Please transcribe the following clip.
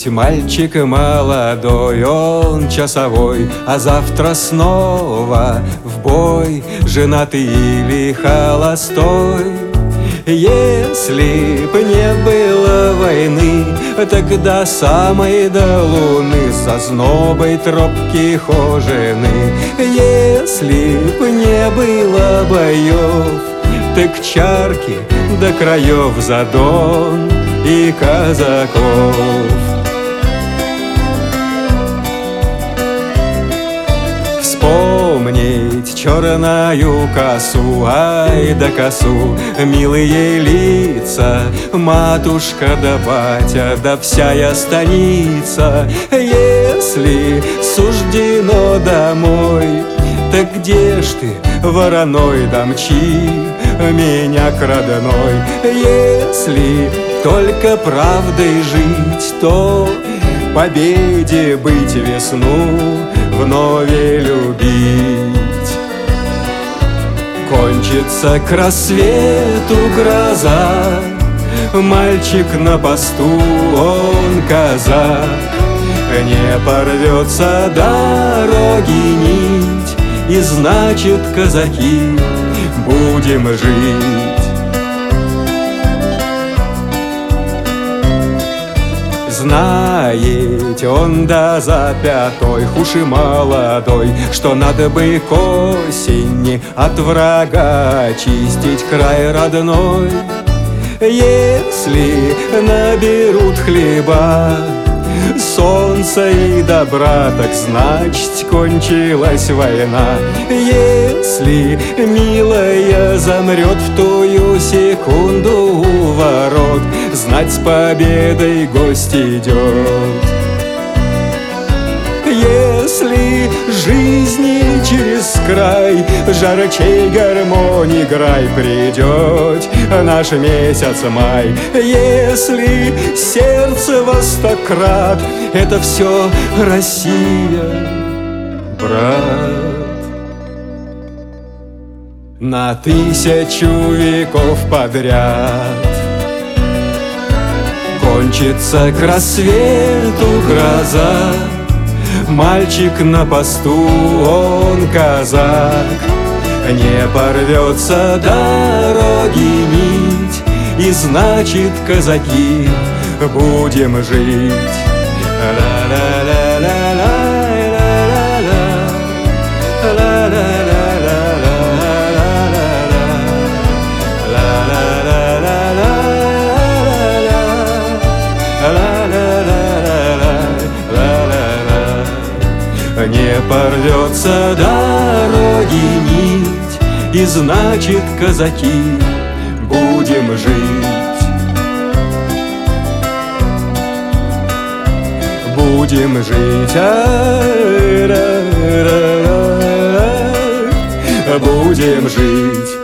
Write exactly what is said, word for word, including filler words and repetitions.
быть мальчик молодой, он часовой, а завтра снова в бой, женатый или холостой. Если б не было войны, тогда самой до луны со знобой тропки хожены. Если б не было боев, так чарки до краев за Дон и казаков. Вспомнить черную косу, ай да косу, милые лица, матушка да батя, да всяя станица. Если суждено домой, так где ж ты, вороной, домчи меня к родной. Если только правдой жить, то победе быть, весну вновь любить. Кончится к рассвету гроза, мальчик на посту, он казак. Не порвется дороги нить, и значит, казаки, будем жить. Знает он да за пятой, хуш и молодой, что надо бы к осени от врага очистить край родной. Если наберут хлеба, солнца и добра, так значит, кончилась война. Если милая замрет в тую секунду у ворот, знать, с победой гость идет. Если жизни через край жарчей гармонии грай придет наш месяц май, если сердце востократ, это все Россия, брат. На тысячу веков подряд кончится к рассвету гроза, мальчик на посту, он казак. Не порвется дороги нить, и значит, казаки, будем жить. Не порвется дороги нить, и значит, казаки, будем жить. Будем жить, а-ра-ра-ра, будем жить.